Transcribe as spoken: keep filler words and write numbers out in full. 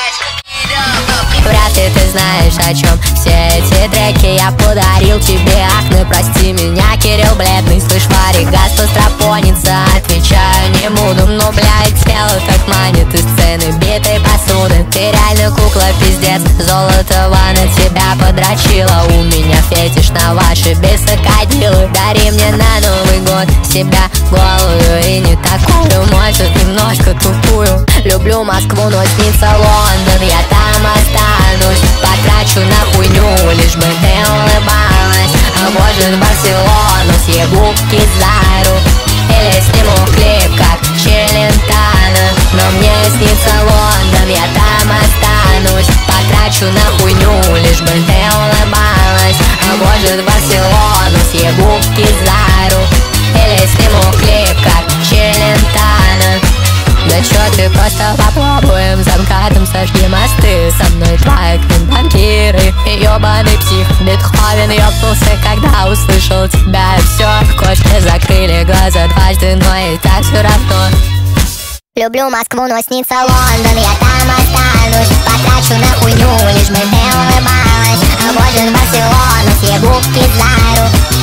Вряд ли ты знаешь, о чем все эти треки я подарил тебе. Ах, ну прости меня, Кирилл бледный. Слышь, Варик, газ постропонится. Отвечаю не буду, но, блядь, тело так манит из сцены битой посуды. Ты реально кукла, пиздец. Золотого на тебя подрочила. У меня фетиш на ваши бесокодилы. Дари мне на Новый год себя голую и не такую, может, немножко тупую. Люблю Москву, но снится Лондон, я там останусь. Потрачу на хуйню, лишь бы ты улыбалась. А может, в Барселону съебу Кизару. Или сниму клип, как Челентано. Но мне снится Лондон, я там останусь. Потрачу на хуйню, лишь бы ты улыбалась. А может, в Барселону съебу Кизару. Или сниму клип, как Челентано. Да чё ты, просто попробуем, за МКАДом сожги мосты. Со мной твои банкиры и ёбаный псих Бетховен ёбнулся, когда услышал тебя. И всё, кошки закрыли глаза дважды, но и так всё равно. Люблю Москву, но снится Лондон, я там останусь. Потрачу на хуйню, лишь бы ты улыбалась. А может, в Барселону съебу Кизару.